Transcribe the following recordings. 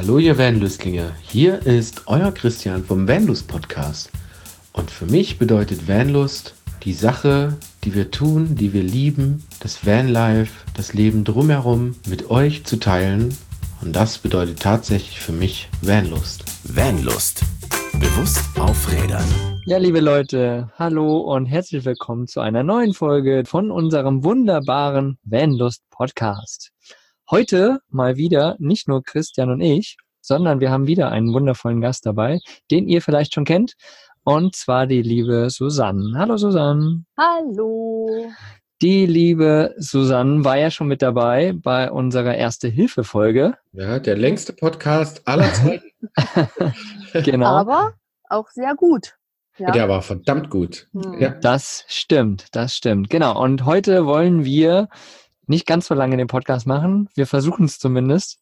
Hallo ihr Vanlustlinge, hier ist euer Christian vom Vanlust Podcast. Und für mich bedeutet Vanlust die Sache, die wir tun, die wir lieben, das Vanlife, das Leben drumherum mit euch zu teilen. Und das bedeutet tatsächlich für mich Vanlust. Vanlust. Bewusst aufrädern. Ja, liebe Leute, hallo und herzlich willkommen zu einer neuen Folge von unserem wunderbaren Vanlust Podcast. Heute mal wieder nicht nur Christian und ich, sondern wir haben wieder einen wundervollen Gast dabei, den ihr vielleicht schon kennt, und zwar die liebe Susanne. Hallo Susanne. Hallo. Die liebe Susanne war ja schon mit dabei bei unserer Erste-Hilfe-Folge. Ja, der längste Podcast aller Zeiten. Genau. Aber auch sehr gut. Ja. Der war verdammt gut. Ja. Das stimmt. Genau. Und heute wollen wir nicht ganz so lange den Podcast machen. Wir versuchen es zumindest.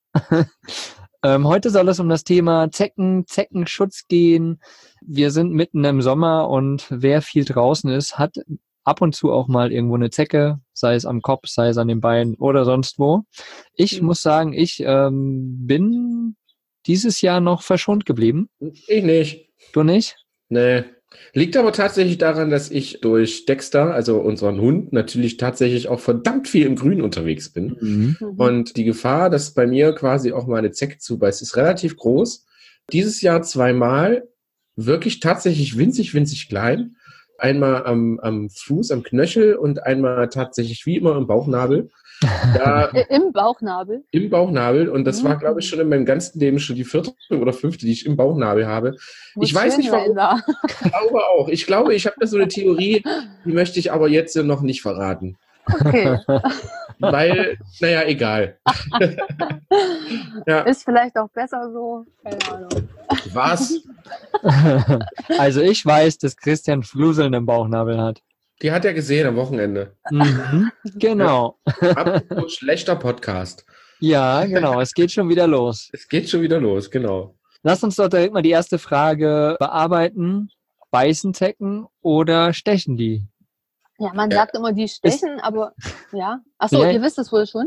Heute soll es um das Thema Zeckenschutz gehen. Wir sind mitten im Sommer und wer viel draußen ist, hat ab und zu auch mal irgendwo eine Zecke, sei es am Kopf, sei es an den Beinen oder sonst wo. Ich muss sagen, ich bin dieses Jahr noch verschont geblieben. Ich nicht. Du nicht? Nee. Liegt aber tatsächlich daran, dass ich durch Dexter, also unseren Hund, natürlich tatsächlich auch verdammt viel im Grün unterwegs bin. Mhm. Und die Gefahr, dass bei mir quasi auch mal eine Zecke zubeißt, ist relativ groß. Dieses Jahr zweimal, wirklich tatsächlich winzig klein. Einmal am Fuß, am Knöchel und einmal tatsächlich wie immer im Bauchnabel. Da, Im Bauchnabel? Im Bauchnabel. Und das war, glaube ich, schon in meinem ganzen Leben schon die 4. oder 5., die ich im Bauchnabel habe. Ich weiß nicht, warum. Ich glaube auch. Ich glaube, ich habe da so eine Theorie, die möchte ich aber jetzt noch nicht verraten. Okay. Weil, naja, egal. Ja. Ist vielleicht auch besser so. Keine Ahnung. Was? Also ich weiß, dass Christian Fluseln im Bauchnabel hat. Die hat er gesehen am Wochenende. Mhm, genau. Apropos schlechter Podcast. Ja, genau. Es geht schon wieder los. Es geht schon wieder los, genau. Lass uns doch direkt mal die erste Frage bearbeiten. Beißen Zecken oder stechen die? Ja, man sagt immer, die stechen, aber ja. Achso, Ja. ihr wisst es wohl schon?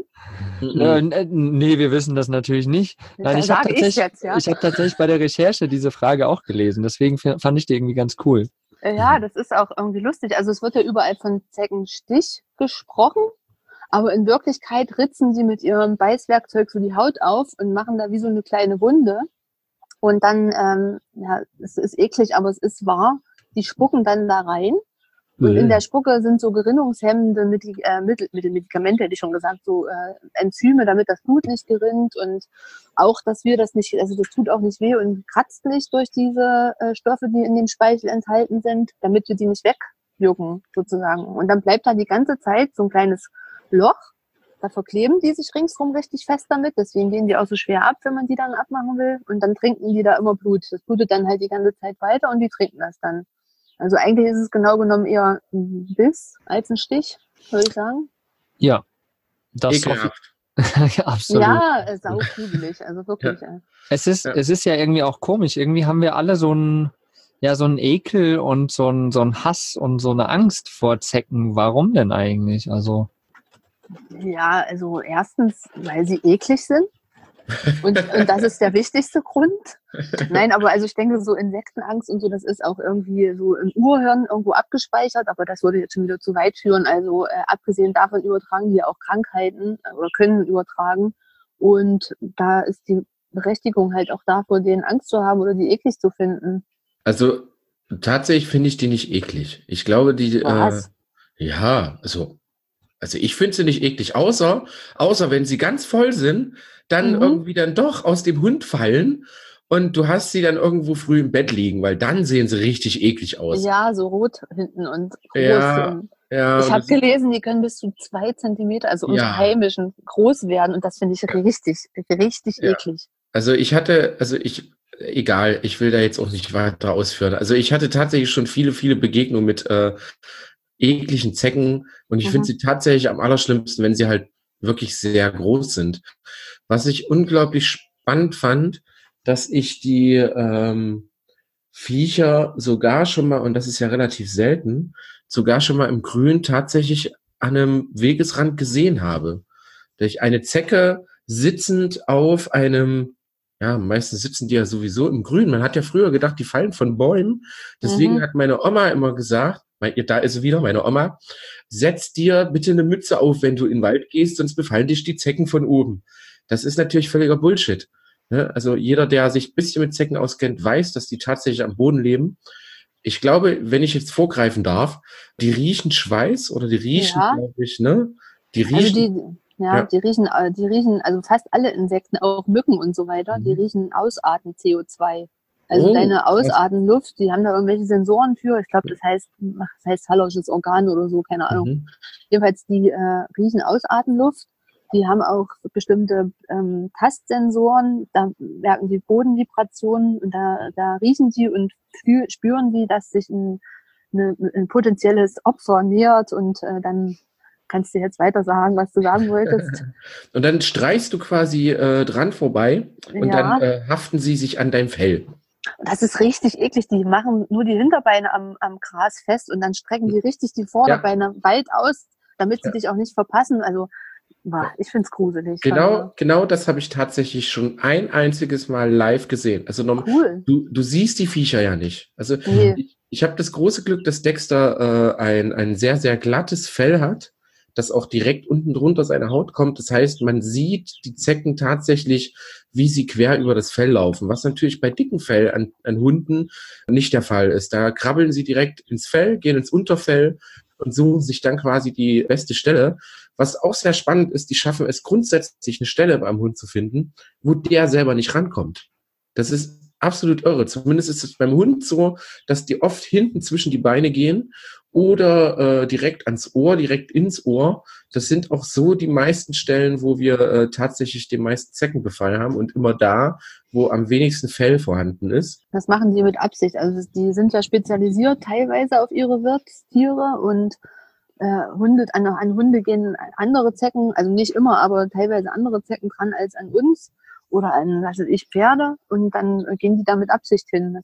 Nee, wir wissen das natürlich nicht. Nein, ich habe tatsächlich bei der Recherche diese Frage auch gelesen. Deswegen fand ich die irgendwie ganz cool. Ja, das ist auch irgendwie lustig. Also es wird ja überall von Zeckenstich gesprochen, aber in Wirklichkeit ritzen sie mit ihrem Beißwerkzeug so die Haut auf und machen da wie so eine kleine Wunde. Und dann, es ist eklig, aber es ist wahr, die spucken dann da rein. Und in der Spucke sind so gerinnungshemmende Medikamente, hätte ich schon gesagt, so Enzyme, damit das Blut nicht gerinnt und auch, dass wir das nicht, also das tut auch nicht weh und kratzt nicht durch diese Stoffe, die in dem Speichel enthalten sind, damit wir die nicht wegjucken, sozusagen. Und dann bleibt da die ganze Zeit so ein kleines Loch, da verkleben die sich ringsrum richtig fest damit, deswegen gehen die auch so schwer ab, wenn man die dann abmachen will und dann trinken die da immer Blut. Das blutet dann halt die ganze Zeit weiter und die trinken das dann. Also eigentlich ist es genau genommen eher ein Biss als ein Stich, würde ich sagen. Ja. Das Ekelhaft. Absolut. Ja, saugruselig, also wirklich. Ja. Es ist ja irgendwie auch komisch. Irgendwie haben wir alle so einen Ekel und so einen Hass und so eine Angst vor Zecken. Warum denn eigentlich? Also Erstens, weil sie eklig sind. Und das ist der wichtigste Grund. Nein, aber also ich denke, so Insektenangst und so, das ist auch irgendwie so im Urhirn irgendwo abgespeichert, aber das würde jetzt schon wieder zu weit führen. Also abgesehen davon übertragen die auch Krankheiten oder können übertragen. Und da ist die Berechtigung halt auch da, vor denen Angst zu haben oder die eklig zu finden. Also tatsächlich finde ich die nicht eklig. Ich glaube, die also ich finde sie nicht eklig, außer wenn sie ganz voll sind, dann irgendwie dann doch aus dem Hund fallen und du hast sie dann irgendwo früh im Bett liegen, weil dann sehen sie richtig eklig aus. Ja, so rot hinten und groß. Ja, ich habe gelesen, die können bis zu 2 Zentimeter, also unsere heimischen, groß werden und das finde ich richtig eklig. Egal, ich will da jetzt auch nicht weiter ausführen. Also ich hatte tatsächlich schon viele Begegnungen mit ekligen Zecken und ich finde sie tatsächlich am allerschlimmsten, wenn sie halt wirklich sehr groß sind. Was ich unglaublich spannend fand, dass ich die Viecher sogar schon mal, und das ist ja relativ selten, sogar schon mal im Grün tatsächlich an einem Wegesrand gesehen habe. Dass ich eine Zecke sitzend auf einem Ja, meistens sitzen die ja sowieso im Grün. Man hat ja früher gedacht, die fallen von Bäumen. Deswegen Mhm. hat meine Oma immer gesagt, da ist sie wieder, meine Oma, setz dir bitte eine Mütze auf, wenn du in den Wald gehst, sonst befallen dich die Zecken von oben. Das ist natürlich völliger Bullshit. Ne? Also jeder, der sich ein bisschen mit Zecken auskennt, weiß, dass die tatsächlich am Boden leben. Ich glaube, wenn ich jetzt vorgreifen darf, die riechen Schweiß oder die riechen, Ja, glaube ich, ne? Die also riechen, ja. die riechen, also fast alle Insekten, auch Mücken und so weiter, die Mhm. riechen Ausatmen CO2. Also Oh, deine krass. Ausatmenluft, die haben da irgendwelche Sensoren für. Ich glaube, das heißt hallisches Organ oder so, keine Ahnung. Mhm. Jedenfalls, die riechen Ausatmenluft. Die haben auch bestimmte Tastsensoren. Da merken die Bodenvibrationen und da riechen die und spüren die, dass sich ein potenzielles Opfer nähert und dann kannst du jetzt weiter sagen, was du sagen wolltest. Und dann streichst du quasi dran vorbei und dann Ja, haften sie sich an deinem Fell. das ist richtig eklig. Die machen nur die Hinterbeine am Gras fest und dann strecken die richtig die Ja, Vorderbeine weit aus, damit sie ja, dich auch nicht verpassen. Also, ja. ich finde es gruselig schon, ja. Genau das habe ich tatsächlich schon ein einziges Mal live gesehen. Also Cool. du siehst die Viecher ja nicht. Also Nee. ich habe das große Glück, dass Dexter ein sehr, sehr glattes Fell hat, das auch direkt unten drunter seine Haut kommt. Das heißt, man sieht die Zecken tatsächlich, wie sie quer über das Fell laufen, was natürlich bei dicken Fell an Hunden nicht der Fall ist. Da krabbeln sie direkt ins Fell, gehen ins Unterfell und suchen sich dann quasi die beste Stelle. Was auch sehr spannend ist, die schaffen es grundsätzlich, eine Stelle beim Hund zu finden, wo der selber nicht rankommt. Das ist absolut irre. Zumindest ist es beim Hund so, dass die oft hinten zwischen die Beine gehen oder direkt ans Ohr, direkt ins Ohr. Das sind auch so die meisten Stellen, wo wir tatsächlich den meisten Zeckenbefall haben und immer da, wo am wenigsten Fell vorhanden ist. Das machen die mit Absicht. Also die sind ja spezialisiert teilweise auf ihre Wirtstiere und an Hunde gehen andere Zecken, also nicht immer, aber teilweise andere Zecken dran als an uns oder an, was weiß ich, Pferde und dann gehen die da mit Absicht hin.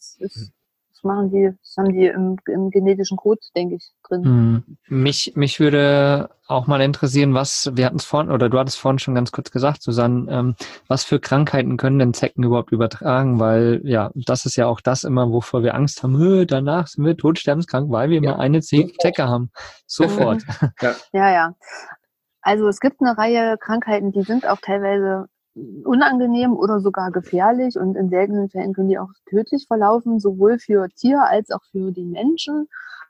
Das haben die im genetischen Code, denke ich, drin. Mich würde auch mal interessieren, wir hatten es vorhin, oder du hattest vorhin schon ganz kurz gesagt, Susanne, was für Krankheiten können denn Zecken überhaupt übertragen? Weil ja, das ist ja auch das immer, wovor wir Angst haben. Danach sind wir todsterbenskrank, weil wir mal eine Zecke haben. Sofort. Ja. Ja. Also es gibt eine Reihe Krankheiten, die sind auch teilweise unangenehm oder sogar gefährlich und in seltenen Fällen können die auch tödlich verlaufen, sowohl für Tier als auch für den Menschen.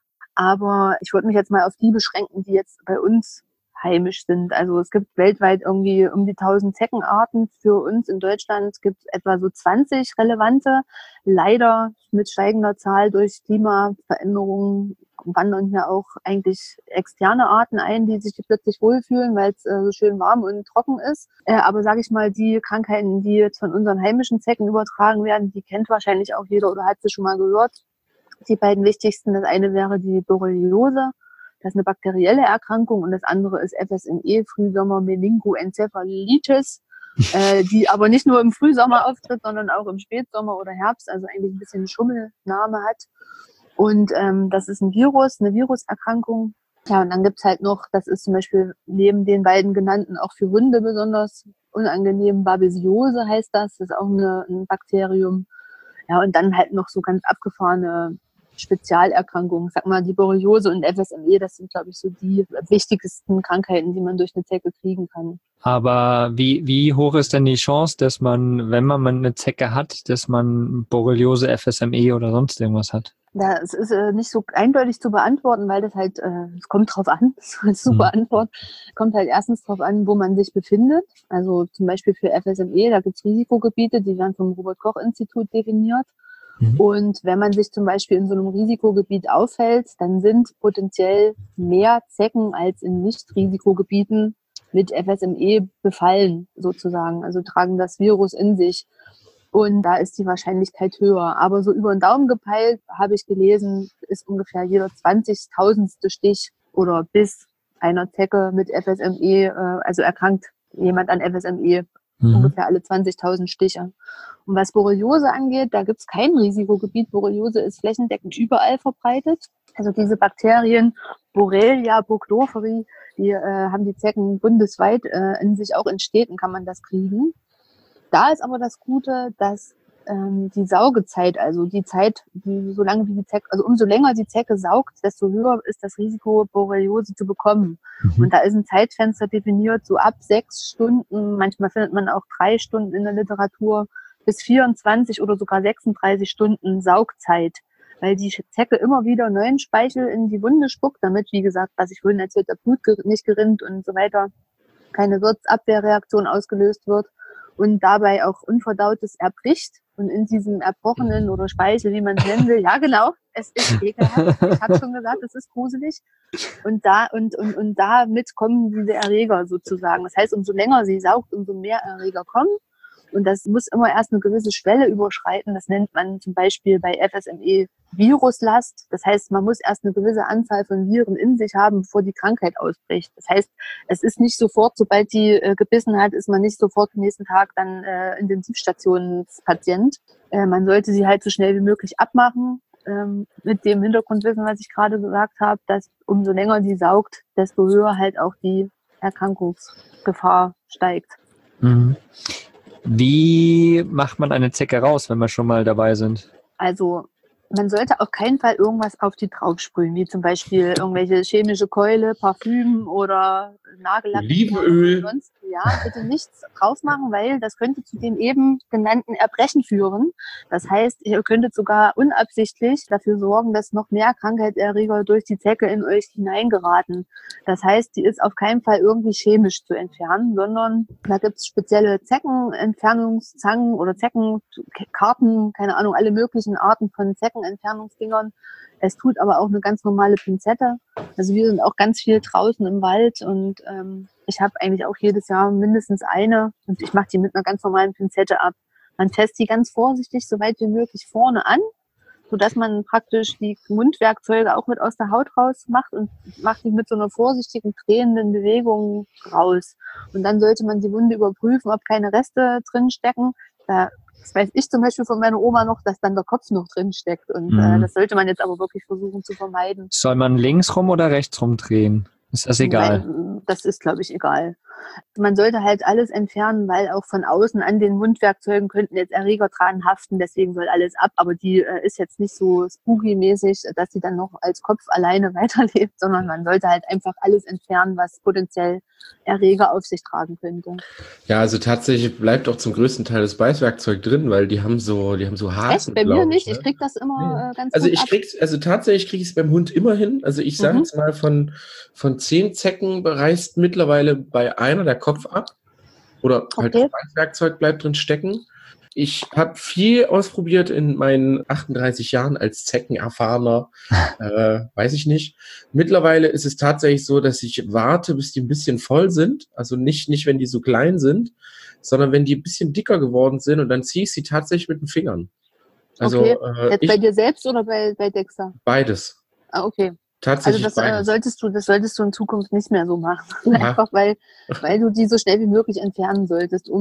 Aber ich würde mich jetzt mal auf die beschränken, die jetzt bei uns heimisch sind. Also es gibt weltweit irgendwie um die 1000 Zeckenarten. Für uns in Deutschland gibt es etwa so 20 relevante. Leider mit steigender Zahl durch Klimaveränderungen wandern hier auch eigentlich externe Arten ein, die sich plötzlich wohlfühlen, weil es so schön warm und trocken ist. Aber sage ich mal, die Krankheiten, die jetzt von unseren heimischen Zecken übertragen werden, die kennt wahrscheinlich auch jeder oder hat sie schon mal gehört. Die beiden wichtigsten, das eine wäre die Borreliose, das ist eine bakterielle Erkrankung und das andere ist FSME, Frühsommer Meningoenzephalitis, die aber nicht nur im Frühsommer auftritt, sondern auch im Spätsommer oder Herbst, also eigentlich ein bisschen Schummelname hat. Und das ist ein Virus, eine Viruserkrankung. Ja, und dann gibt's halt noch, das ist zum Beispiel neben den beiden genannten auch für Hunde besonders unangenehm, Babesiose heißt das, das ist auch ein Bakterium. Ja, und dann halt noch so ganz abgefahrene Spezialerkrankungen. Sag mal, die Borreliose und FSME, das sind, glaube ich, so die wichtigsten Krankheiten, die man durch eine Zecke kriegen kann. Aber wie hoch ist denn die Chance, dass man, wenn man eine Zecke hat, dass man Borreliose, FSME oder sonst irgendwas hat? Das ist nicht so eindeutig zu beantworten, weil das halt, es kommt drauf an, das ist eine super Antwort. Kommt halt erstens drauf an, wo man sich befindet. Also zum Beispiel für FSME, da gibt's Risikogebiete, die werden vom Robert-Koch-Institut definiert. Und wenn man sich zum Beispiel in so einem Risikogebiet aufhält, dann sind potenziell mehr Zecken als in Nicht-Risikogebieten mit FSME befallen, sozusagen. Also tragen das Virus in sich. Und da ist die Wahrscheinlichkeit höher. Aber so über den Daumen gepeilt, habe ich gelesen, ist ungefähr jeder 20.000. Stich oder Biss einer Zecke mit FSME, also erkrankt jemand an FSME, ungefähr alle 20.000 Stiche. Und was Borreliose angeht, da gibt es kein Risikogebiet. Borreliose ist flächendeckend überall verbreitet. Also diese Bakterien, Borrelia burgdorferi, die haben die Zecken bundesweit in sich, auch in Städten kann man das kriegen. Da ist aber das Gute, dass die Saugezeit, also die Zeit, solange wie die Zecke, also umso länger die Zecke saugt, desto höher ist das Risiko, Borreliose zu bekommen. Und da ist ein Zeitfenster definiert, so ab 6 Stunden, manchmal findet man auch 3 Stunden in der Literatur, bis 24 oder sogar 36 Stunden Saugzeit, weil die Zecke immer wieder neuen Speichel in die Wunde spuckt, damit, wie gesagt, was ich vorhin erzählt habe, Blut nicht gerinnt und so weiter, keine Wirtsabwehrreaktion ausgelöst wird und dabei auch Unverdautes erbricht. Und in diesem Erbrochenen oder Speichel, wie man es nennen will, ja genau, es ist ekelhaft. Ich habe schon gesagt, es ist gruselig. Und damit kommen diese Erreger sozusagen. Das heißt, umso länger sie saugt, umso mehr Erreger kommen. Und das muss immer erst eine gewisse Schwelle überschreiten. Das nennt man zum Beispiel bei FSME Viruslast. Das heißt, man muss erst eine gewisse Anzahl von Viren in sich haben, bevor die Krankheit ausbricht. Das heißt, es ist nicht sofort, sobald die gebissen hat, ist man nicht sofort am nächsten Tag dann Intensivstationspatient. Man sollte sie halt so schnell wie möglich abmachen. Mit dem Hintergrundwissen, was ich gerade gesagt habe, dass umso länger die saugt, desto höher halt auch die Erkrankungsgefahr steigt. Mhm. Wie macht man eine Zecke raus, wenn wir schon mal dabei sind? Also man sollte auf keinen Fall irgendwas auf die draufsprühen, wie zum Beispiel irgendwelche chemische Keule, Parfüm oder Nagellack. Olivenöl. Sonst, ja, bitte nichts drauf machen, weil das könnte zu den eben genannten Erbrechen führen. Das heißt, ihr könntet sogar unabsichtlich dafür sorgen, dass noch mehr Krankheitserreger durch die Zecke in euch hineingeraten. Das heißt, die ist auf keinen Fall irgendwie chemisch zu entfernen, sondern da gibt es spezielle Zeckenentfernungszangen oder Zeckenkarten, keine Ahnung, alle möglichen Arten von Zeckenentfernungsdingern. Es tut aber auch eine ganz normale Pinzette. Also wir sind auch ganz viel draußen im Wald und ich habe eigentlich auch jedes Jahr mindestens eine und ich mache die mit einer ganz normalen Pinzette ab. Man fasst die ganz vorsichtig so weit wie möglich vorne an, sodass man praktisch die Mundwerkzeuge auch mit aus der Haut raus macht und macht die mit so einer vorsichtigen, drehenden Bewegung raus. Und dann sollte man die Wunde überprüfen, ob keine Reste drin stecken. Das weiß ich zum Beispiel von meiner Oma noch, dass dann der Kopf noch drin steckt. Und das sollte man jetzt aber wirklich versuchen zu vermeiden. Soll man links rum oder rechts rum drehen? Ist das egal? Das ist, glaube ich, egal. Man sollte halt alles entfernen, weil auch von außen an den Mundwerkzeugen könnten jetzt Erreger dran haften, deswegen soll alles ab. Aber die ist jetzt nicht so spooky-mäßig, dass sie dann noch als Kopf alleine weiterlebt, sondern man sollte halt einfach alles entfernen, was potenziell Erreger auf sich tragen könnte. Ja, also tatsächlich bleibt auch zum größten Teil das Beißwerkzeug drin, weil die haben so Hasen. Echt? Bei mir nicht. Ich krieg das immer ganz also gut ab. Tatsächlich kriege ich es beim Hund immer hin. Also ich sage jetzt mal, von 10 Zecken reißt mittlerweile bei einer der Kopf ab. Oder halt das Beißwerkzeug bleibt drin stecken. Ich habe viel ausprobiert in meinen 38 Jahren als Zeckenerfahrener, weiß ich nicht. Mittlerweile ist es tatsächlich so, dass ich warte, bis die ein bisschen voll sind. Also nicht, wenn die so klein sind, sondern wenn die ein bisschen dicker geworden sind und dann ziehe ich sie tatsächlich mit den Fingern. Also, Jetzt bei dir selbst oder bei Dexter? Beides. Ah, okay. Tatsächlich also das solltest du in Zukunft nicht mehr so machen. Einfach weil du die so schnell wie möglich entfernen solltest,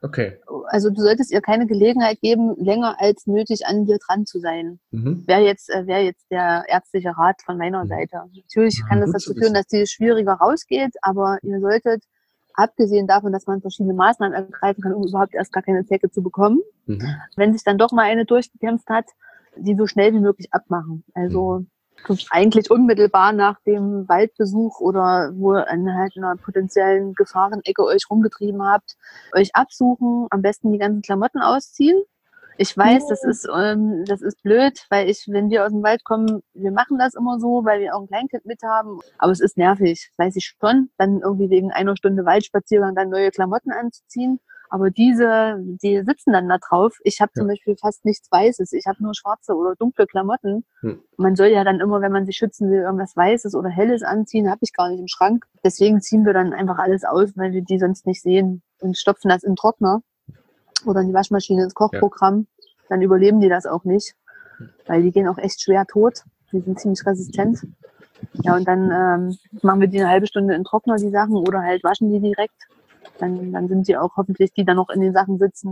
also du solltest ihr keine Gelegenheit geben, länger als nötig an dir dran zu sein. Wäre jetzt der ärztliche Rat von meiner Seite. Natürlich kann das dazu führen, dass die schwieriger rausgeht, aber ihr solltet, abgesehen davon, dass man verschiedene Maßnahmen ergreifen kann, um überhaupt erst gar keine Zecke zu bekommen, wenn sich dann doch mal eine durchgekämpft hat, die so schnell wie möglich abmachen. Also eigentlich unmittelbar nach dem Waldbesuch oder wo ihr halt in einer potenziellen Gefahrenecke euch rumgetrieben habt, euch absuchen, am besten die ganzen Klamotten ausziehen. Ich weiß, das ist blöd, weil wenn wir aus dem Wald kommen, wir machen das immer so, weil wir auch ein Kleinkind mit haben. Aber es ist nervig, weiß ich schon, dann irgendwie wegen einer Stunde Waldspaziergang dann neue Klamotten anzuziehen. Aber die sitzen dann da drauf. Ich habe zum Beispiel fast nichts Weißes. Ich habe nur schwarze oder dunkle Klamotten. Man soll ja dann immer, wenn man sich schützen will, irgendwas Weißes oder Helles anziehen. Habe ich gar nicht im Schrank. Deswegen ziehen wir dann einfach alles aus, weil wir die sonst nicht sehen. Und stopfen das in den Trockner oder in die Waschmaschine ins Kochprogramm. Dann überleben die das auch nicht. Weil die gehen auch echt schwer tot. Die sind ziemlich resistent. Ja, und dann machen wir die eine halbe Stunde in den Trockner, die Sachen, oder halt waschen die direkt. Dann sind die auch hoffentlich, die dann noch in den Sachen sitzen,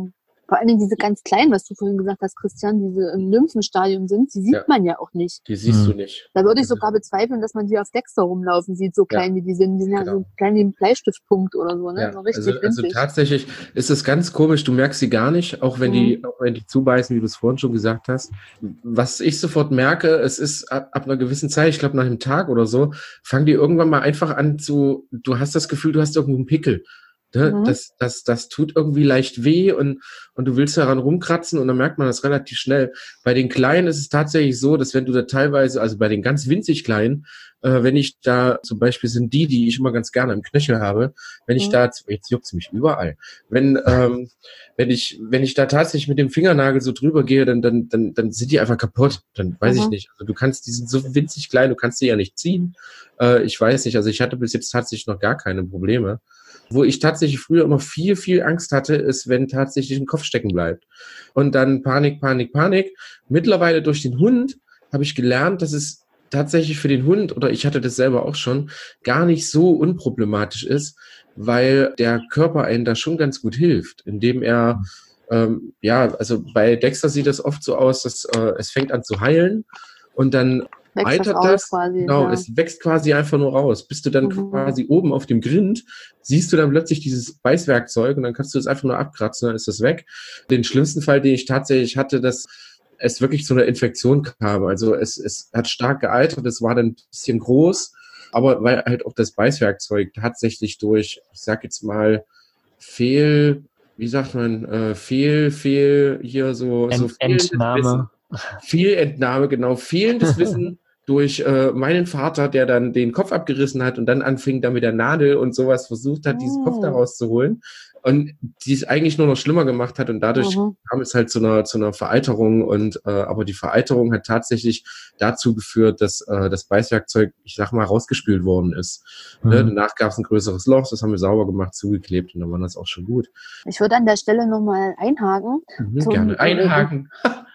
Vor allen Dingen diese ganz kleinen, was du vorhin gesagt hast, Christian, diese im Lymphenstadium sind, die sieht man ja auch nicht. Die siehst du nicht. Da würde ich sogar bezweifeln, dass man die auf Dexter rumlaufen sieht, so klein wie die sind. Die sind ja so klein wie ein Bleistiftpunkt oder so, ne? Ja. So richtig Also tatsächlich ist es ganz komisch, du merkst sie gar nicht, auch wenn die zubeißen, wie du es vorhin schon gesagt hast. Was ich sofort merke, es ist ab einer gewissen Zeit, ich glaube nach einem Tag oder so, fangen die irgendwann mal einfach an du hast das Gefühl, du hast irgendwo einen Pickel. Ne? Das tut irgendwie leicht weh und du willst daran rumkratzen und dann merkt man das relativ schnell. Bei den Kleinen ist es tatsächlich so, dass wenn du da teilweise, also bei den ganz winzig Kleinen, wenn ich da, zum Beispiel sind die ich immer ganz gerne im Knöchel habe, wenn ich da, jetzt juckt's mich überall, wenn ich da tatsächlich mit dem Fingernagel so drüber gehe, dann sind die einfach kaputt. Dann weiß ich nicht. Also die sind so winzig klein, du kannst die ja nicht ziehen. Ich weiß nicht, also ich hatte bis jetzt tatsächlich noch gar keine Probleme. Wo ich tatsächlich früher immer viel, viel Angst hatte, ist, wenn tatsächlich ein Kopf stecken bleibt. Und dann Panik. Mittlerweile durch den Hund habe ich gelernt, dass es tatsächlich für den Hund, oder ich hatte das selber auch schon, gar nicht so unproblematisch ist, weil der Körper einen da schon ganz gut hilft, indem er, also bei Dexter sieht das oft so aus, dass es fängt an zu heilen und dann eitert das, quasi, genau, es wächst quasi einfach nur raus. Bist du dann quasi oben auf dem Grind, siehst du dann plötzlich dieses Beißwerkzeug und dann kannst du es einfach nur abkratzen, dann ist das weg. Den schlimmsten Fall, den ich tatsächlich hatte, dass es wirklich zu einer Infektion kam. Also es hat stark gealtert, es war dann ein bisschen groß, aber weil halt auch das Beißwerkzeug tatsächlich durch, ich sag jetzt mal, Fehlentnahme, genau, fehlendes Wissen durch meinen Vater, der dann den Kopf abgerissen hat und dann anfing, da mit der Nadel und sowas versucht hat, diesen Kopf da rauszuholen und die es eigentlich nur noch schlimmer gemacht hat und dadurch kam es halt zu einer Vereiterung und aber die Vereiterung hat tatsächlich dazu geführt, dass das Beißwerkzeug, ich sag mal, rausgespült worden ist. Danach gab es ein größeres Loch, das haben wir sauber gemacht, zugeklebt und dann war das auch schon gut. Ich würde an der Stelle nochmal einhaken. Gerne einhaken.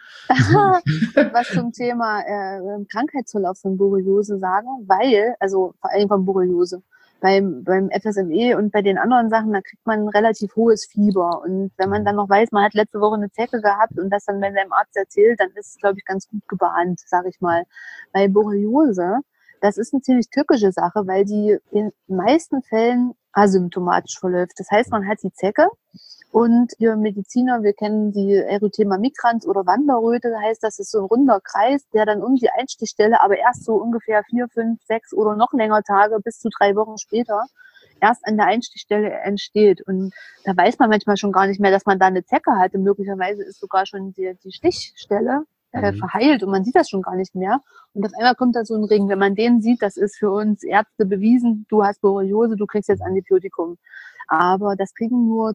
Was zum Thema Krankheitsverlauf von Borreliose sagen, weil, also vor allem von Borreliose, beim FSME und bei den anderen Sachen, da kriegt man ein relativ hohes Fieber. Und wenn man dann noch weiß, man hat letzte Woche eine Zecke gehabt und das dann bei seinem Arzt erzählt, dann ist es, glaube ich, ganz gut gebahnt, sage ich mal. Bei Borreliose, das ist eine ziemlich tückische Sache, weil die in den meisten Fällen asymptomatisch verläuft. Das heißt, man hat die Zecke und wir Mediziner, wir kennen die Erythema migrans oder Wanderröte, das heißt, das ist so ein runder Kreis, der dann um die Einstichstelle, aber erst so ungefähr 4, 5, 6 oder noch länger Tage bis zu 3 Wochen später erst an der Einstichstelle entsteht. Und da weiß man manchmal schon gar nicht mehr, dass man da eine Zecke hatte. Möglicherweise ist sogar schon die Stichstelle verheilt und man sieht das schon gar nicht mehr. Und auf einmal kommt da so ein Ring. Wenn man den sieht, das ist für uns Ärzte bewiesen, du hast Borreliose, du kriegst jetzt Antibiotikum. Aber das kriegen nur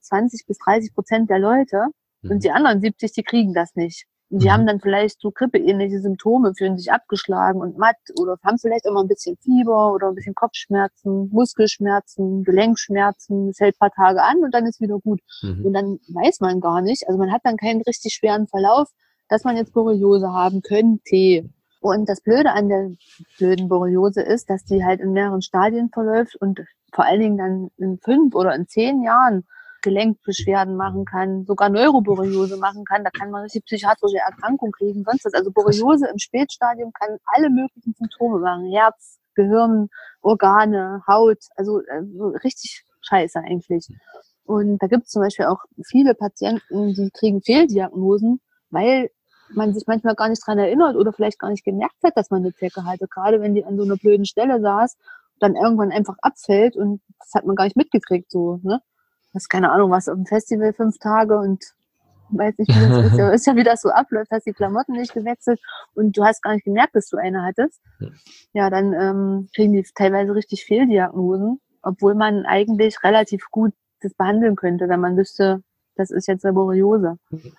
20-30% der Leute und die anderen 70, die kriegen das nicht. Und die haben dann vielleicht so grippeähnliche Symptome, fühlen sich abgeschlagen und matt oder haben vielleicht auch mal ein bisschen Fieber oder ein bisschen Kopfschmerzen, Muskelschmerzen, Gelenkschmerzen. Es hält ein paar Tage an und dann ist wieder gut. Und dann weiß man gar nicht, also man hat dann keinen richtig schweren Verlauf, dass man jetzt Borreliose haben könnte. Und das Blöde an der blöden Borreliose ist, dass die halt in mehreren Stadien verläuft und vor allen Dingen dann in 5 oder in 10 Jahren Gelenkbeschwerden machen kann, sogar Neuroborreliose machen kann. Da kann man richtig psychiatrische Erkrankung kriegen, sonst was. Also Borreliose im Spätstadium kann alle möglichen Symptome machen. Herz, Gehirn, Organe, Haut, also richtig scheiße eigentlich. Und da gibt es zum Beispiel auch viele Patienten, die kriegen Fehldiagnosen, weil man sich manchmal gar nicht dran erinnert oder vielleicht gar nicht gemerkt hat, dass man eine Zecke hatte. Gerade wenn die an so einer blöden Stelle saß, dann irgendwann einfach abfällt und das hat man gar nicht mitgekriegt, so, ne? Das ist keine Ahnung, was auf dem Festival 5 Tage und weiß nicht, wie das ist. Ist ja, wie das so abläuft, hast die Klamotten nicht gewechselt und du hast gar nicht gemerkt, dass du eine hattest. Ja, dann kriegen die teilweise richtig Fehldiagnosen, obwohl man eigentlich relativ gut das behandeln könnte, wenn man wüsste, das ist jetzt eine Borreliose.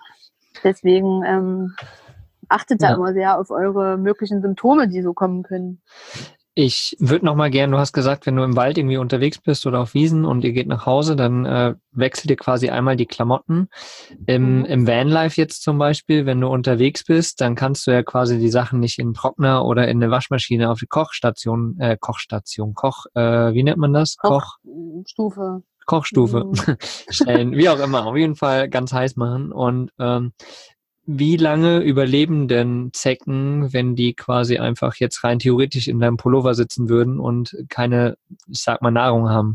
Deswegen achtet da immer sehr auf eure möglichen Symptome, die so kommen können. Ich würde noch mal gerne, du hast gesagt, wenn du im Wald irgendwie unterwegs bist oder auf Wiesen und ihr geht nach Hause, dann wechselt ihr quasi einmal die Klamotten. Im Vanlife jetzt zum Beispiel, wenn du unterwegs bist, dann kannst du ja quasi die Sachen nicht in den Trockner oder in eine Waschmaschine auf die wie nennt man das? Kochstufe. Kochstufe stellen, wie auch immer, auf jeden Fall ganz heiß machen. Und wie lange überleben denn Zecken, wenn die quasi einfach jetzt rein theoretisch in deinem Pullover sitzen würden und keine, ich sag mal, Nahrung haben?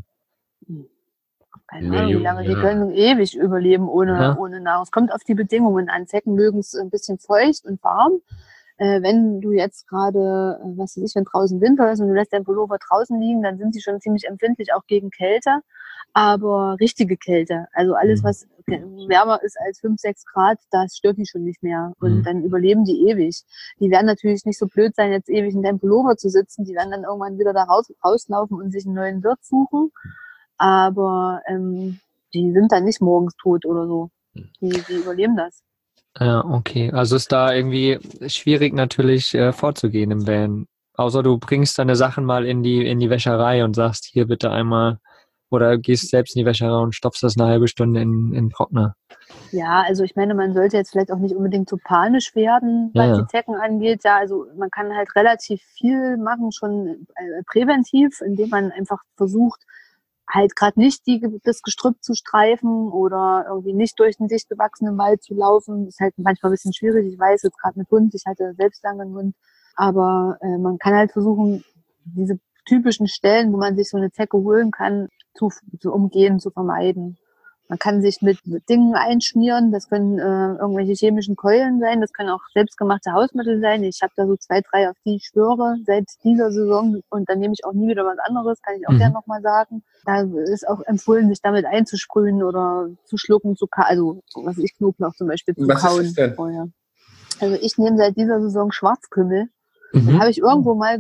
Keine Ahnung, wie lange. Die können ewig überleben ohne Nahrung. Es kommt auf die Bedingungen an. Zecken mögen es ein bisschen feucht und warm. Wenn du jetzt gerade, was weiß ich, wenn draußen Winter ist und du lässt deinen Pullover draußen liegen, dann sind sie schon ziemlich empfindlich auch gegen Kälte. Aber richtige Kälte, also alles, was wärmer ist als 5, 6 Grad, das stört die schon nicht mehr. Und dann überleben die ewig. Die werden natürlich nicht so blöd sein, jetzt ewig in deinem Pullover zu sitzen. Die werden dann irgendwann wieder da rauslaufen und sich einen neuen Wirt suchen. Aber die sind dann nicht morgens tot oder so. Die überleben das. Ja, okay. Also ist da irgendwie schwierig natürlich vorzugehen im Van. Außer du bringst deine Sachen mal in die Wäscherei und sagst, hier bitte einmal, oder gehst selbst in die Wäscherei und stopfst das eine halbe Stunde in den Trockner. Ja, also ich meine, man sollte jetzt vielleicht auch nicht unbedingt so panisch werden, was die Zecken angeht. Ja, also man kann halt relativ viel machen, schon präventiv, indem man einfach versucht, halt gerade nicht das Gestrüpp zu streifen oder irgendwie nicht durch den dicht bewachsenen Wald zu laufen. Das ist halt manchmal ein bisschen schwierig. Ich weiß jetzt gerade mit Hund, ich hatte selbst lange einen Hund, aber man kann halt versuchen, diese typischen Stellen, wo man sich so eine Zecke holen kann, zu umgehen, zu vermeiden. Man kann sich mit Dingen einschmieren, das können irgendwelche chemischen Keulen sein, das können auch selbstgemachte Hausmittel sein. Ich habe da so 2, 3, auf die ich schwöre seit dieser Saison und dann nehme ich auch nie wieder was anderes, kann ich auch gerne nochmal sagen. Da ist auch empfohlen, sich damit einzusprühen oder zu schlucken, also was ich Knoblauch zum Beispiel zu kauen vorher. Also ich nehme seit dieser Saison Schwarzkümmel. Das habe ich irgendwo mal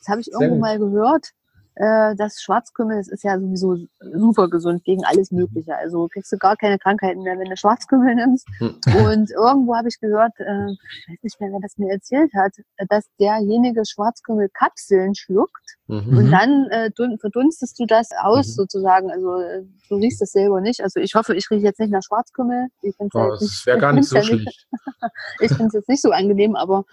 gehört. Das Schwarzkümmel, das ist ja sowieso super gesund gegen alles Mögliche. Also kriegst du gar keine Krankheiten mehr, wenn du Schwarzkümmel nimmst. Und irgendwo habe ich gehört, ich weiß nicht mehr, wer das mir erzählt hat, dass derjenige Schwarzkümmelkapseln schluckt und dann verdunstest du das aus sozusagen. Also du riechst das selber nicht. Also ich hoffe, ich rieche jetzt nicht nach Schwarzkümmel. Das wäre gar nicht so schlecht. Ich finde es jetzt nicht so angenehm, aber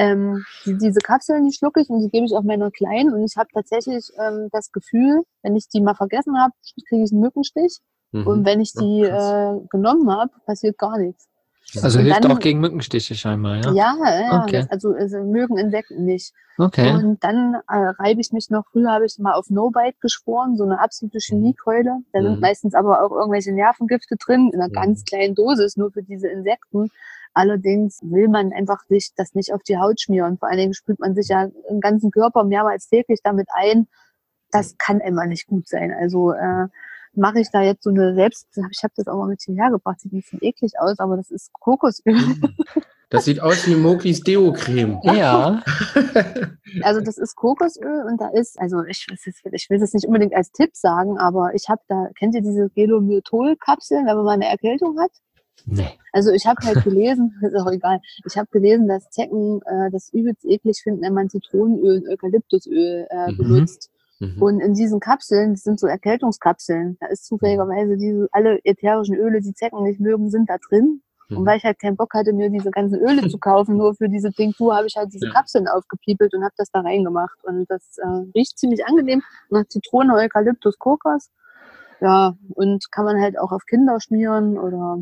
diese Kapseln, die schlucke ich und die gebe ich auch meiner Kleinen und ich habe tatsächlich das Gefühl, wenn ich die mal vergessen habe, kriege ich einen Mückenstich und wenn ich die genommen habe, passiert gar nichts. Also hilft auch gegen Mückenstiche scheinbar, ja? Ja, okay. also mögen Insekten nicht. Okay. Und dann reibe ich mich noch, früher habe ich mal auf No-Bite geschworen, so eine absolute Chemiekeule. Da sind meistens aber auch irgendwelche Nervengifte drin, in einer ganz kleinen Dosis, nur für diese Insekten. Allerdings will man einfach sich das nicht auf die Haut schmieren. Vor allen Dingen sprüht man sich ja im ganzen Körper mehrmals täglich damit ein. Das kann immer nicht gut sein. Also mache ich da jetzt so eine ich habe das auch mal mit hierher gebracht, sieht ein bisschen eklig aus, aber das ist Kokosöl. Das sieht aus wie Mokis Deo-Creme. Ja. Also das ist Kokosöl und da ist, also ich will das nicht unbedingt als Tipp sagen, aber kennt ihr diese Gelomytol-Kapseln, wenn man mal eine Erkältung hat? Nee. Also ich habe halt gelesen, ist auch egal, ich habe gelesen, dass Zecken das übelst eklig finden, wenn man Zitronenöl und Eukalyptusöl benutzt. Und in diesen Kapseln, das sind so Erkältungskapseln, da ist zufälligerweise alle ätherischen Öle, die Zecken nicht mögen, sind da drin. Und weil ich halt keinen Bock hatte, mir diese ganzen Öle zu kaufen, nur für diese Tinktur, habe ich halt diese Kapseln aufgepiepelt und habe das da reingemacht. Und das riecht ziemlich angenehm nach Zitrone, Eukalyptus, Kokos. Ja, und kann man halt auch auf Kinder schmieren oder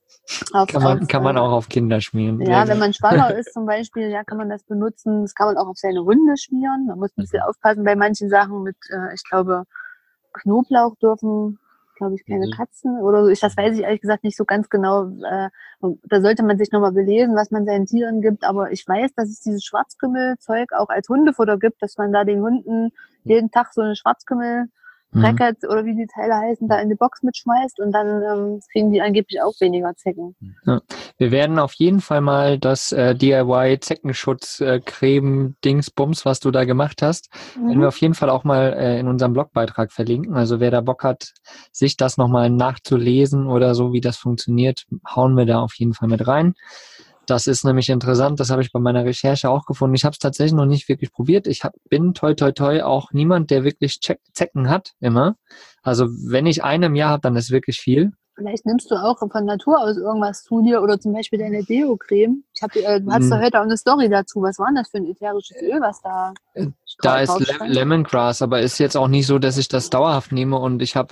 kann man auch auf Kinder schmieren. Ja, wenn man schwanger ist zum Beispiel, ja, kann man das benutzen. Das kann man auch auf seine Hunde schmieren. Man muss ein bisschen aufpassen bei manchen Sachen mit, ich glaube, Knoblauch dürfen, glaube ich, keine Katzen oder so. Das weiß ich ehrlich gesagt nicht so ganz genau. Da sollte man sich nochmal belesen, was man seinen Tieren gibt. Aber ich weiß, dass es dieses Schwarzkümmelzeug auch als Hundefutter gibt, dass man da den Hunden jeden Tag so eine Schwarzkümmel Brackets oder wie die Teile heißen, da in die Box mitschmeißt und dann kriegen die angeblich auch weniger Zecken. Ja. Wir werden auf jeden Fall mal das DIY-Zeckenschutz-Creme-Dingsbums, was du da gemacht hast, werden wir auf jeden Fall auch mal in unserem Blogbeitrag verlinken. Also wer da Bock hat, sich das nochmal nachzulesen oder so, wie das funktioniert, hauen wir da auf jeden Fall mit rein. Das ist nämlich interessant, das habe ich bei meiner Recherche auch gefunden. Ich habe es tatsächlich noch nicht wirklich probiert. Bin toi toi toi auch niemand, der wirklich Zecken hat, immer. Also wenn ich eine im Jahr habe, dann ist wirklich viel. Vielleicht nimmst du auch von Natur aus irgendwas zu dir oder zum Beispiel deine Deo-Creme. Du hast da heute auch eine Story dazu. Was war denn das für ein ätherisches Öl, was da... Da ist Lemongrass, aber ist jetzt auch nicht so, dass ich das dauerhaft nehme und ich habe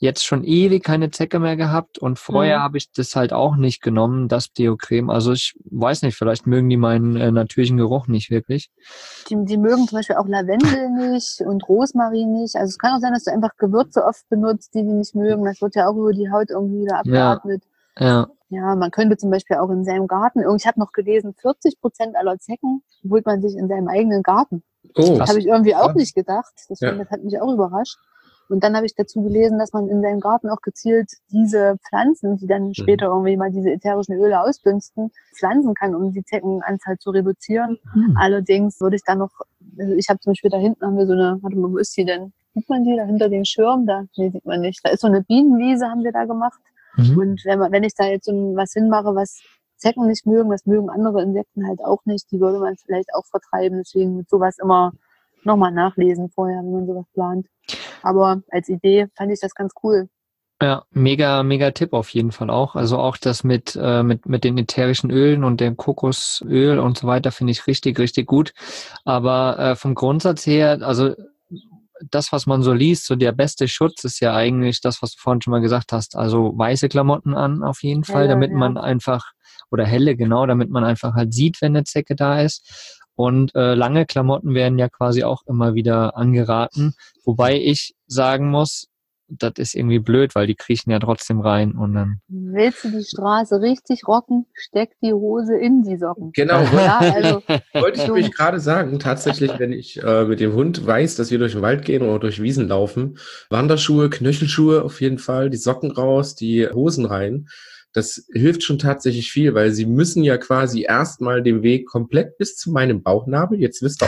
jetzt schon ewig keine Zecke mehr gehabt und vorher habe ich das halt auch nicht genommen, das Deo-Creme. Also ich weiß nicht, vielleicht mögen die meinen natürlichen Geruch nicht wirklich. Die mögen zum Beispiel auch Lavendel nicht und Rosmarin nicht. Also es kann auch sein, dass du einfach Gewürze oft benutzt, die nicht mögen. Das wird ja auch über die Haut irgendwie wieder abgeatmet. Ja. Ja, man könnte zum Beispiel auch in seinem Garten, ich habe noch gelesen, 40% aller Zecken holt man sich in seinem eigenen Garten. Oh, Das habe ich irgendwie auch nicht gedacht. Das hat mich auch überrascht. Und dann habe ich dazu gelesen, dass man in seinem Garten auch gezielt diese Pflanzen, die dann später irgendwie mal diese ätherischen Öle ausdünsten, pflanzen kann, um die Zeckenanzahl zu reduzieren. Allerdings würde ich dann noch, also ich habe zum Beispiel da hinten haben wir so eine, warte mal, wo ist die denn? Sieht man die da hinter dem Schirm? Da? Nee, sieht man nicht. Da ist so eine Bienenwiese, haben wir da gemacht. Und wenn ich da jetzt so was hinmache, was Zecken nicht mögen, das mögen andere Insekten halt auch nicht, die würde man vielleicht auch vertreiben. Deswegen mit sowas immer nochmal nachlesen vorher, wenn man sowas plant. Aber als Idee fand ich das ganz cool. Ja, mega Tipp auf jeden Fall auch. Also auch das mit den ätherischen Ölen und dem Kokosöl und so weiter finde ich richtig gut. Aber vom Grundsatz her, also das, was man so liest, so der beste Schutz ist ja eigentlich das, was du vorhin schon mal gesagt hast. Also weiße Klamotten an auf jeden Fall, damit man einfach, oder helle, genau, damit man einfach halt sieht, wenn eine Zecke da ist. Und lange Klamotten werden ja quasi auch immer wieder angeraten. Wobei ich sagen muss, das ist irgendwie blöd, weil die kriechen ja trotzdem rein und dann. Willst du die Straße richtig rocken, steck die Hose in die Socken. Genau, Ja, also, wollte ich nämlich gerade sagen. Tatsächlich, wenn ich mit dem Hund weiß, dass wir durch den Wald gehen oder durch Wiesen laufen, Wanderschuhe, Knöchelschuhe auf jeden Fall, die Socken raus, die Hosen rein. Das hilft schon tatsächlich viel, weil sie müssen ja quasi erstmal den Weg komplett bis zu meinem Bauchnabel, jetzt wisst ihr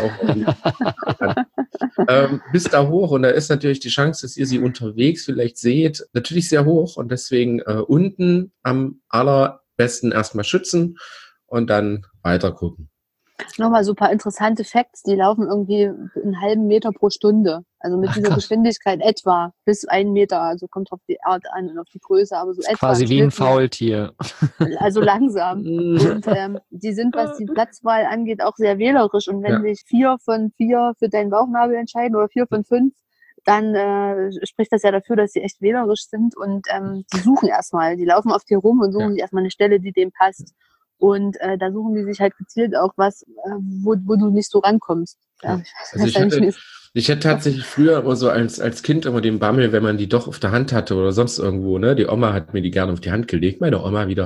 auch, bis da hoch. Und da ist natürlich die Chance, dass ihr sie unterwegs vielleicht seht, natürlich sehr hoch. Und deswegen unten am allerbesten erstmal schützen und dann weiter gucken. Nochmal super interessante Facts, die laufen irgendwie einen halben Meter pro Stunde. Also mit dieser Geschwindigkeit etwa bis 1 Meter. Also kommt auf die Art an und auf die Größe, aber so etwa. Quasi wie ein Faultier. Also langsam. Und die sind, was die Platzwahl angeht, auch sehr wählerisch. Und wenn sich 4 von 4 für deinen Bauchnabel entscheiden oder 4 von 5, dann spricht das ja dafür, dass sie echt wählerisch sind. Und die suchen erstmal. Die laufen auf dir rum und suchen sich erstmal eine Stelle, die dem passt. Und da suchen die sich halt gezielt auch was, wo du nicht so rankommst. Ja, ich hatte tatsächlich früher immer so als Kind immer den Bammel, wenn man die doch auf der Hand hatte oder sonst irgendwo, ne? Die Oma hat mir die gerne auf die Hand gelegt, meine Oma wieder.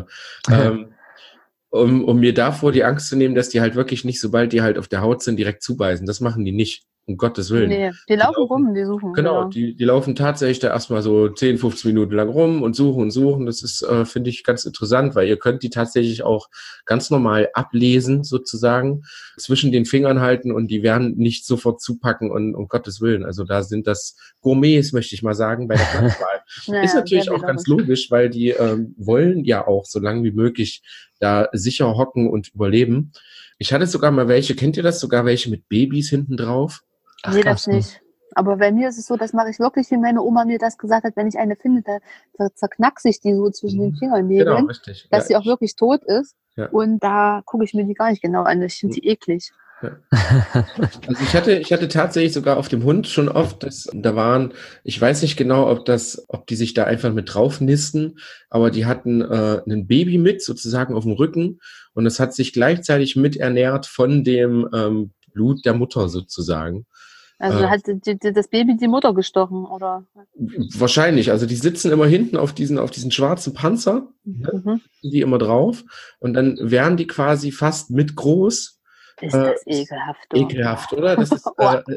Um mir davor die Angst zu nehmen, dass die halt wirklich nicht, sobald die halt auf der Haut sind, direkt zubeißen. Das machen die nicht. Um Gottes Willen. Nee, die laufen rum, die suchen. Genau, die laufen tatsächlich da erstmal so 10, 15 Minuten lang rum und suchen. Das ist, finde ich, ganz interessant, weil ihr könnt die tatsächlich auch ganz normal ablesen, sozusagen, zwischen den Fingern halten und die werden nicht sofort zupacken und um Gottes Willen. Also da sind das Gourmets, möchte ich mal sagen, bei der Platzwahl. Ist natürlich auch ganz logisch, weil die wollen ja auch so lange wie möglich da sicher hocken und überleben. Ich hatte sogar mal welche, kennt ihr das? Sogar welche mit Babys hinten drauf? Ach, nee, das nicht. Aber bei mir ist es so, das mache ich wirklich, wie meine Oma mir das gesagt hat, wenn ich eine finde, da zerknackse ich die so zwischen den Fingernägeln, genau, richtig. Dass sie auch wirklich tot ist. Ja. Und da gucke ich mir die gar nicht genau an. Ich finde die eklig. Ja. Also ich hatte tatsächlich sogar auf dem Hund schon oft, da waren, ich weiß nicht genau, ob die sich da einfach mit drauf nisten, aber die hatten ein Baby mit sozusagen auf dem Rücken und es hat sich gleichzeitig miternährt von dem Blut der Mutter sozusagen. Also hat das Baby die Mutter gestochen, oder? Wahrscheinlich. Also die sitzen immer hinten auf diesen schwarzen Panzer, die immer drauf und dann werden die quasi fast mit groß. Ist das ekelhaft. Ekelhaft, oder? Das ist,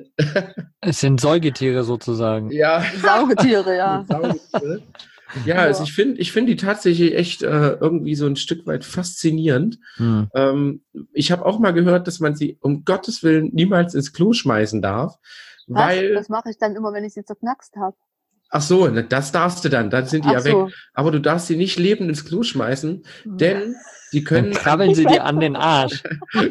es sind Säugetiere sozusagen. Ja. Saugetiere, ja. Saugetiere. Ja, also ich finde die tatsächlich echt irgendwie so ein Stück weit faszinierend. Ich habe auch mal gehört, dass man sie um Gottes Willen niemals ins Klo schmeißen darf. Weil, das mache ich dann immer, wenn ich sie zerknackst habe. Ach so, das darfst du dann sind die weg. Aber du darfst sie nicht lebend ins Klo schmeißen, denn die können... Dann krabbeln sie dir an den Arsch.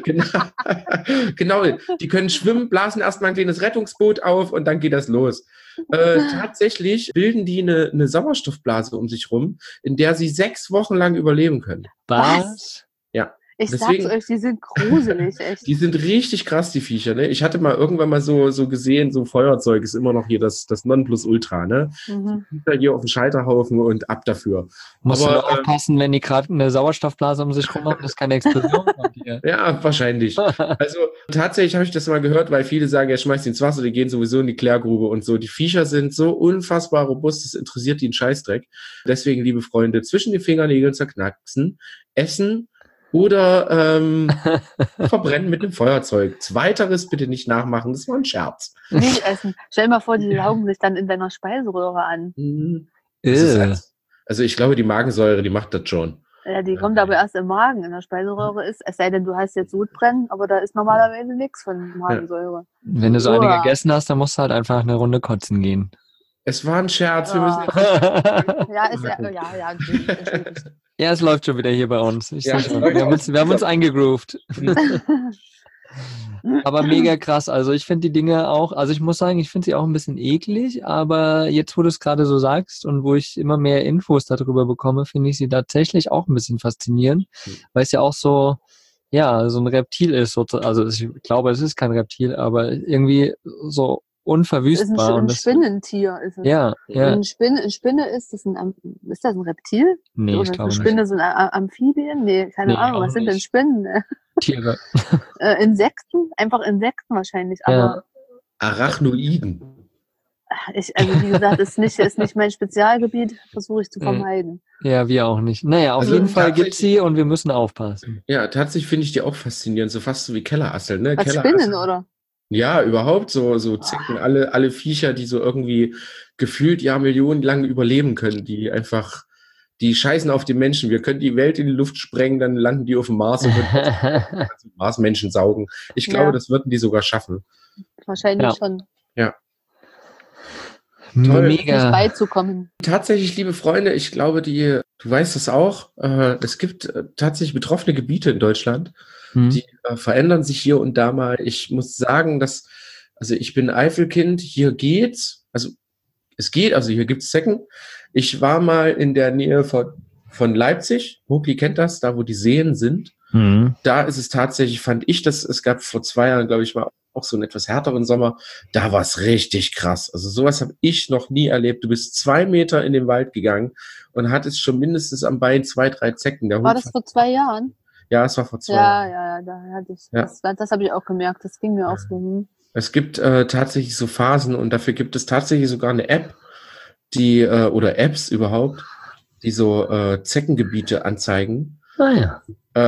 Genau, die können schwimmen, blasen erstmal ein kleines Rettungsboot auf und dann geht das los. Tatsächlich bilden die eine Sauerstoffblase um sich rum, in der sie 6 Wochen lang überleben können. Was? Ja. Ich Deswegen- sag's euch, die sind gruselig, echt. Die sind richtig krass, die Viecher, ne? Ich hatte mal irgendwann mal so gesehen, so Feuerzeug ist immer noch hier das Nonplusultra, ne? Mhm. Viecher hier auf dem Scheiterhaufen und ab dafür. Musst Aber, du nur aufpassen, wenn die gerade eine Sauerstoffblase um sich rum haben, dass keine Explosion kommt hier. Ja, wahrscheinlich. Also tatsächlich habe ich das mal gehört, weil viele sagen, ja, schmeißt die ins Wasser, die gehen sowieso in die Klärgrube und so. Die Viecher sind so unfassbar robust, das interessiert die einen Scheißdreck. Deswegen, liebe Freunde, zwischen den Fingernägeln zerknacksen, essen oder verbrennen mit dem Feuerzeug. Zweiteres bitte nicht nachmachen, das war ein Scherz. Nicht essen. Stell dir mal vor, die laugen sich dann in deiner Speiseröhre an. Das ist also ich glaube, die Magensäure, die macht das schon. Ja, die kommt aber erst im Magen. In der Speiseröhre ist, es sei denn, du hast jetzt Sodbrennen, aber da ist normalerweise nichts von Magensäure. Wenn du so eine Uah. gegessen hast, dann musst du halt einfach eine Runde kotzen gehen. Es war ein Scherz, wir müssen Ja, ist ja, entschuldigt. Ja, es läuft schon wieder hier bei uns. Ich Ja, seh schon, wir haben uns eingegroovt. Aber mega krass. Also ich finde die Dinge auch, also ich muss sagen, ich finde sie auch ein bisschen eklig, aber jetzt, wo du es gerade so sagst und wo ich immer mehr Infos darüber bekomme, finde ich sie tatsächlich auch ein bisschen faszinierend, weil es ja auch so, ja, so ein Reptil ist. Also ich glaube, es ist kein Reptil, aber irgendwie so Es ist unverwüstbar. ein Und das, Spinnentier. Ist es. ja. Eine Spinne ist das ist das ein Reptil? Nee, Oder ich ist glaube eine nicht. Spinne so ein Amphibien? Nee, keine Nee, Ahnung. auch Was sind denn nicht. Spinnen? Tiere. Insekten? Einfach Insekten wahrscheinlich. Ja. Aber Arachnoiden. also wie gesagt, ist nicht mein Spezialgebiet. Versuche ich zu vermeiden. Ja, wir auch nicht. Naja, auf Also jeden Fall gibt's tatsächlich- sie und wir müssen aufpassen. Ja, tatsächlich finde ich die auch faszinierend, so fast so wie Kellerasseln, ne? Was Kellerasseln. Spinnen, oder? Ja, überhaupt so Zecken, alle Viecher, die so irgendwie gefühlt Millionen lang überleben können, die einfach, die scheißen auf die Menschen. Wir können die Welt in die Luft sprengen, dann landen die auf dem Mars und können Marsmenschen saugen. Ich glaube, Ja. das würden die sogar schaffen. Wahrscheinlich Ja. schon. Toll. Nicht Mega. beizukommen. Tatsächlich, liebe Freunde, ich glaube, du weißt das auch, es gibt tatsächlich betroffene Gebiete in Deutschland, Hm. die verändern sich hier und da mal. Ich muss sagen, also ich bin Eifelkind, hier geht's, also es geht, also hier gibt's Zecken. Ich war mal in der Nähe von Leipzig, Mokli kennt das, da wo die Seen sind. Hm. Da ist es tatsächlich, fand ich, es gab vor 2 Jahren, glaube ich, mal auch so einen etwas härteren Sommer. Da war es richtig krass. Also sowas habe ich noch nie erlebt. Du bist 2 Meter in den Wald gegangen und hattest schon mindestens am Bein 2, 3 Zecken. Der War Hund das vor 2 Jahren? ja, es war vor 2 Jahren. Ja, da hatte ich. Ja. Das habe ich auch gemerkt. Das ging mir auch so. Es gibt tatsächlich so Phasen und dafür gibt es tatsächlich sogar eine App, die oder Apps überhaupt, die so Zeckengebiete anzeigen. Naja.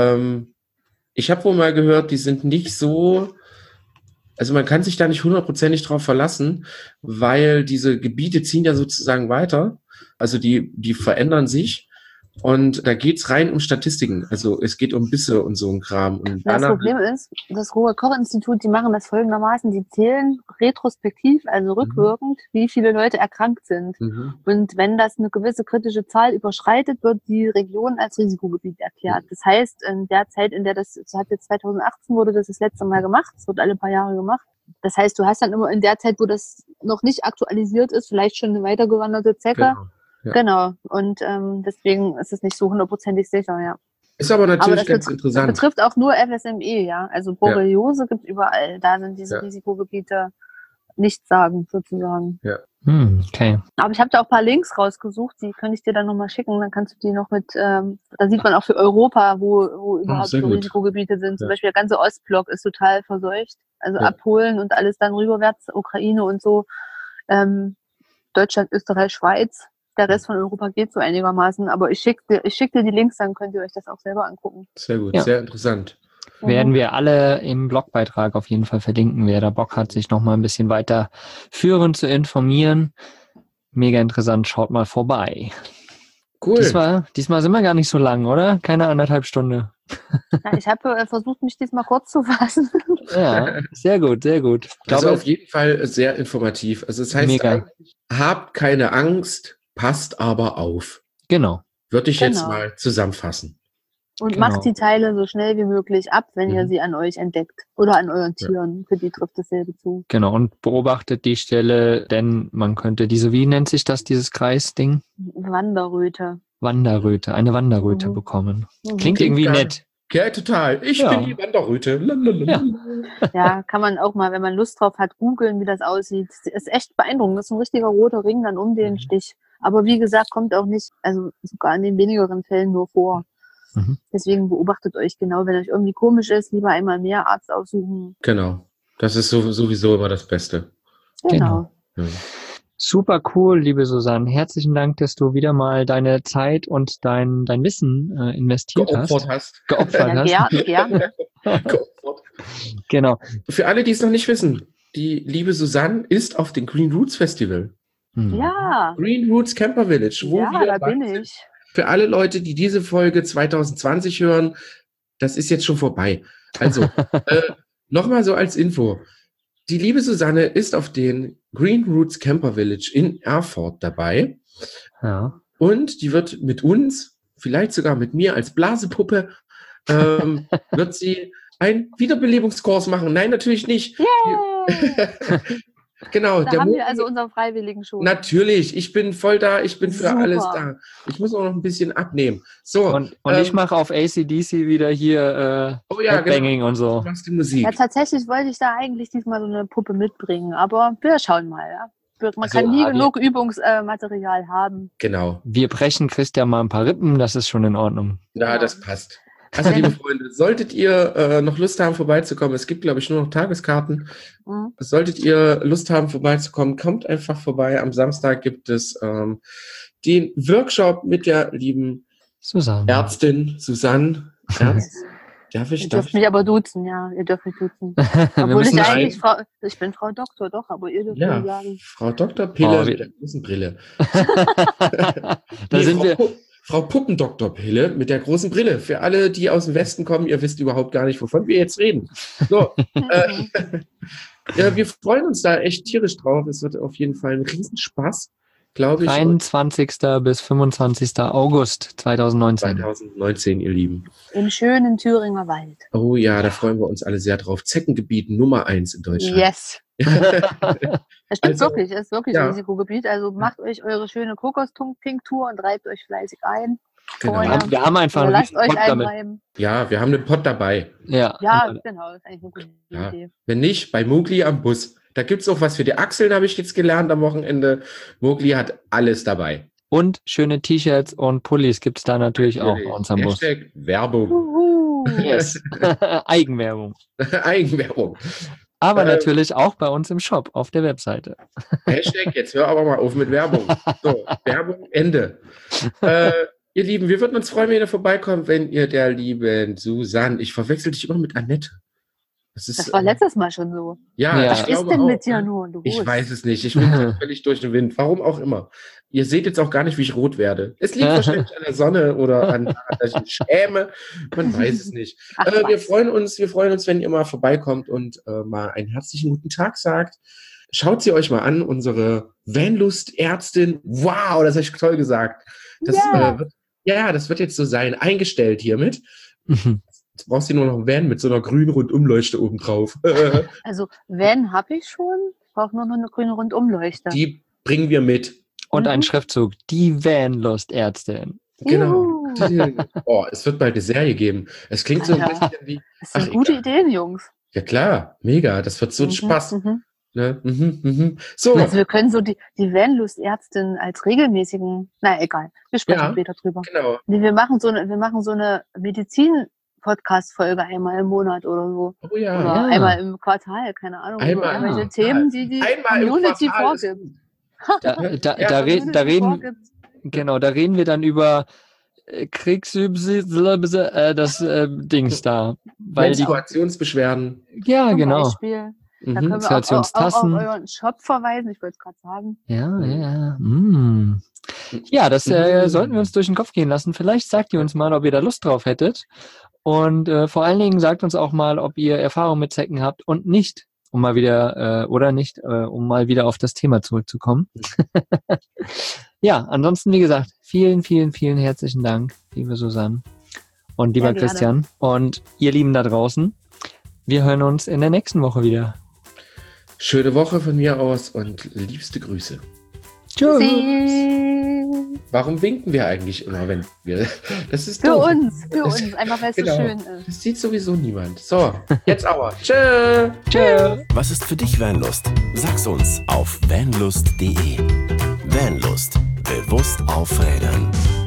Ich habe wohl mal gehört, die sind nicht so, also man kann sich da nicht 100% drauf verlassen, weil diese Gebiete ziehen ja sozusagen weiter. Also die verändern sich und da geht's rein um Statistiken. Also es geht um Bisse und so ein Kram. Und Das danach, Problem ist, das Robert-Koch-Institut, die machen das folgendermaßen, die zählen retrospektiv, also rückwirkend, wie viele Leute erkrankt sind. Mhm. Und wenn das eine gewisse kritische Zahl überschreitet, wird die Region als Risikogebiet erklärt. Das heißt, in der Zeit, in der das hat jetzt 2018 wurde das letzte Mal gemacht, es wird alle paar Jahre gemacht. Das heißt, du hast dann immer in der Zeit, wo das noch nicht aktualisiert ist, vielleicht schon eine weitergewanderte Zecke. Genau. Ja. Genau. Und deswegen ist es nicht so 100% sicher, ja. Ist aber natürlich das ganz Das interessant. betrifft auch nur FSME, ja. Also Borreliose gibt es überall. Da sind diese Ja. Risikogebiete nichtssagend sozusagen. Okay. Aber ich habe da auch ein paar Links rausgesucht, die könnte ich dir dann nochmal schicken. Dann kannst du die noch mit, da sieht man auch für Europa, wo überhaupt sehr so gut. Risikogebiete sind. Zum Ja. Beispiel der ganze Ostblock ist total verseucht. Also Ja. ab Polen und alles dann rüberwärts, Ukraine und so. Deutschland, Österreich, Schweiz. Der Rest von Europa geht so einigermaßen. Aber ich schick dir die Links, dann könnt ihr euch das auch selber angucken. Sehr gut, Ja. sehr interessant. Werden wir alle im Blogbeitrag auf jeden Fall verlinken, wer da Bock hat, sich noch mal ein bisschen weiter führend zu informieren. Mega interessant, schaut mal vorbei. Cool. Diesmal sind wir gar nicht so lang, oder? Keine 1,5 Stunde. Ja, ich habe versucht, mich diesmal kurz zu fassen. Ja, sehr gut, sehr gut. Ich Also glaube, auf jeden Fall sehr informativ. Also es heißt Mega. eigentlich, habt keine Angst, passt aber auf. genau. Würde ich jetzt Genau. mal zusammenfassen. Und Genau. macht die Teile so schnell wie möglich ab, wenn ihr Mhm. sie an euch entdeckt. Oder an euren Tieren. Für die trifft dasselbe zu. Genau, und beobachtet die Stelle, denn man könnte wie nennt sich das, dieses Kreisding? Wanderröte. Wanderröte, eine Wanderröte Mhm. bekommen. Mhm. Klingt irgendwie gar- nett. Ja, total. Ich Ja. bin die Wanderröte. Lalalala. Ja, kann man auch mal, wenn man Lust drauf hat, googeln, wie das aussieht. Ist echt beeindruckend. Das ist ein richtiger roter Ring dann um den Stich. Aber wie gesagt, kommt auch nicht, also sogar in den wenigeren Fällen nur vor. Mhm. Deswegen beobachtet euch genau, wenn euch irgendwie komisch ist, lieber einmal mehr Arzt aufsuchen. Genau. Das ist sowieso immer das Beste. Genau. Ja. Super cool, liebe Susanne. Herzlichen Dank, dass du wieder mal deine Zeit und dein Wissen investiert Geopfert hast. hast. Geopfert Ja, hast. gerne. Geopfert. Genau. Für alle, die es noch nicht wissen, die liebe Susanne ist auf dem Green Roots Festival. Hm. Ja, Green Roots Camper Village. Wo ja, wir da bin sind. ich. Für alle Leute, die diese Folge 2020 hören, das ist jetzt schon vorbei. Also, nochmal so als Info. Die liebe Susanne ist auf den Green Roots Camper Village in Erfurt dabei. Ja. Und die wird mit uns, vielleicht sogar mit mir als Blasepuppe, wird sie einen Wiederbelebungskurs machen. Nein, natürlich nicht. Yay! Genau. Da haben wir also unseren Freiwilligen schon. Natürlich, ich bin voll da, ich bin für Super. alles da. Ich muss auch noch ein bisschen abnehmen. So, Und ich mache auf AC/DC wieder hier Headbanging und so. Du machst die Musik. Ja, tatsächlich wollte ich da eigentlich diesmal so eine Puppe mitbringen, aber wir schauen mal. Ja. Man kann nie genug Übungsmaterial haben. Genau. Wir brechen Christian mal ein paar Rippen, das ist schon in Ordnung. Ja, das passt. Also, liebe Freunde, solltet ihr noch Lust haben, vorbeizukommen, es gibt, glaube ich, nur noch Tageskarten. Mhm. Solltet ihr Lust haben, vorbeizukommen, kommt einfach vorbei. Am Samstag gibt es den Workshop mit der lieben Susanne. Ärztin Susanne. Darf Ihr ich? dürft mich aber duzen, ja. Ihr dürft mich duzen. Wir Obwohl müssen ich eigentlich ich bin Frau Doktor, doch, aber ihr dürft Ja, mir sagen. Frau Dr. Pille Oh, mit der großen Brille. da sind Frau, wir. Frau Puppendoktor-Pille mit der großen Brille. Für alle, die aus dem Westen kommen, ihr wisst überhaupt gar nicht, wovon wir jetzt reden. So, ja, wir freuen uns da echt tierisch drauf. Es wird auf jeden Fall ein Riesenspaß, glaube ich. 23. bis 25. August 2019. 2019, ihr Lieben. Im schönen Thüringer Wald. Oh ja, da freuen wir uns alle sehr drauf. Zeckengebiet Nummer 1 in Deutschland. Yes. Das stimmt Also, wirklich, es ist wirklich ja. ein Risikogebiet. Also macht euch eure schöne Kokostinktur und reibt euch fleißig ein. Genau. Vorher. Wir haben einfach Oder einen lasst euch Pot damit. einreiben. Ja, wir haben einen Pott dabei. Ja. Ja, genau, das ist eigentlich eine gute Ja. Idee. Wenn nicht, bei Mowgli am Bus. Da gibt es auch was für die Achseln, habe ich jetzt gelernt am Wochenende. Mowgli hat alles dabei. Und schöne T-Shirts und Pullis gibt es da natürlich auch bei uns am Bus. Hashtag Werbung. Yes. Eigenwerbung. Eigenwerbung. Aber natürlich auch bei uns im Shop auf der Webseite. Hashtag, jetzt hör aber mal auf mit Werbung. So, Werbung, Ende. Ihr Lieben, wir würden uns freuen, wenn ihr vorbeikommt, wenn ihr der lieben Susanne, ich verwechsel dich immer mit Annette. Das war letztes Mal schon so. Ja, Ja. ich Was ist glaube denn auch. mit dir nun? Du Ich Wurst? weiß es nicht. Ich bin völlig durch den Wind. Warum auch immer. Ihr seht jetzt auch gar nicht, wie ich rot werde. Es liegt wahrscheinlich an der Sonne oder an, dass ich mich schäme. Man weiß es nicht. Ach, Wir was. freuen uns, wenn ihr mal vorbeikommt und mal einen herzlichen guten Tag sagt. Schaut sie euch mal an, unsere Vanlust-Ärztin. Wow, das habe ich toll gesagt. Das, das wird jetzt so sein. Eingestellt hiermit. Jetzt brauchst du nur noch einen Van mit so einer grünen Rundumleuchte oben drauf. Also, Van habe ich schon. Ich brauche nur noch eine grüne Rundumleuchte. Die bringen wir mit. Und ein Schriftzug. Die Vanlust-Ärztin. Genau. Juhu. Oh, es wird bald eine Serie geben. Es klingt so ein Alter. bisschen wie. Das sind Ach, gute egal. Ideen, Jungs. Ja klar, mega. Das wird so ein Spaß. Mhm. Ne? So, Also wir können so die Vanlust-Ärztin als regelmäßigen, na egal, wir sprechen Ja. später drüber. genau. Nee, wir machen so eine Medizin-Podcast-Folge einmal im Monat oder so. Oh ja. Oder Ja. einmal im Quartal, keine Ahnung. Einmal im irgendwelche Quartal. Themen, die die Einmal im Community Quartal ist vorgibt. gut. Da Ja, reden wir dann über das Dings da. Weil die, Menstruationsbeschwerden. ja, Zum genau. Beispiel. Da können wir auch auf Menstruationstassen. euren Shop verweisen, ich wollte es gerade sagen. Ja. Ja, das sollten wir uns durch den Kopf gehen lassen. Vielleicht sagt ihr uns mal, ob ihr da Lust drauf hättet. Und vor allen Dingen sagt uns auch mal, ob ihr Erfahrung mit Zecken habt und nicht, um mal wieder um mal wieder auf das Thema zurückzukommen. Ja, ansonsten, wie gesagt, vielen, vielen, vielen herzlichen Dank, liebe Susanne und lieber Ja, gerne. Christian und ihr Lieben da draußen. Wir hören uns in der nächsten Woche wieder. Schöne Woche von mir aus und liebste Grüße. Tschüss. Tschüssi. Warum winken wir eigentlich immer, wenn wir... Das ist Für doof. uns, einfach weil es Genau. so schön ist. Das sieht sowieso niemand. So, jetzt aber. Tschö. Tschüss. Was ist für dich Vanlust? Sag's uns auf vanlust.de. Vanlust. Bewusst aufrädern.